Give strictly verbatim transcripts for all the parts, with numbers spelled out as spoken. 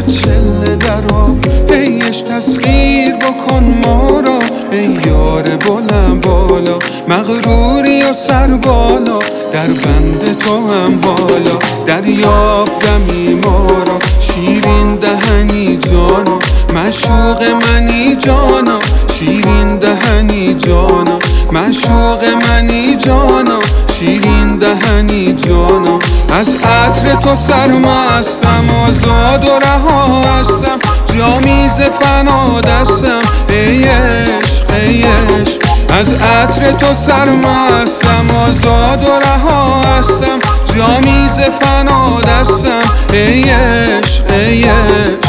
چله درا، ای عشق تسخیر بکن ما را، ای یار بلند بالا، مغروری و سر بالا، در بند تو هم حالا، دریاب دمی ما را، شیرین دهنی جانا، معشوق منی جانا، شیرین دهنی جانا، معشوق منی جانا، شیرین دهنی جانا. از عطر تو سرمستم، آزاد و رها هستم، جامی ز فنا دستم، ای عشق ای عشق. از عطر تو سرمستم، آزاد و رها هستم، جامی ز فنا دستم، ای عشق ای عشق.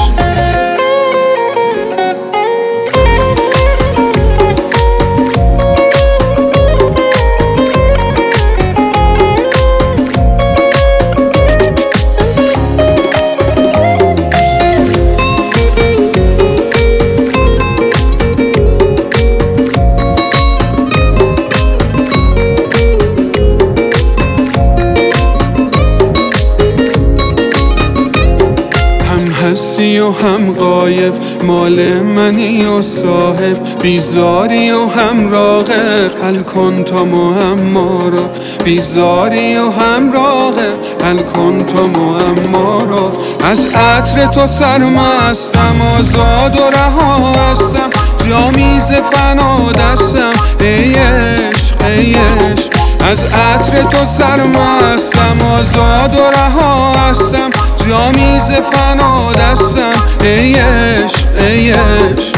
هستی و هم غایب، مال منی و صاحب، بیزاری و هم راغب، حل کن تا معما را، بیزاری و هم راغب، حل کن تا معما را. از عطر تو سرمستم، آزاد و رها هستم، جامی ز فنا دستم، ای عشق ای عشق. از عطر تو سرمستم، آزاد و رها هستم، جامی ز فنا دستم، ای عشق ای عشق.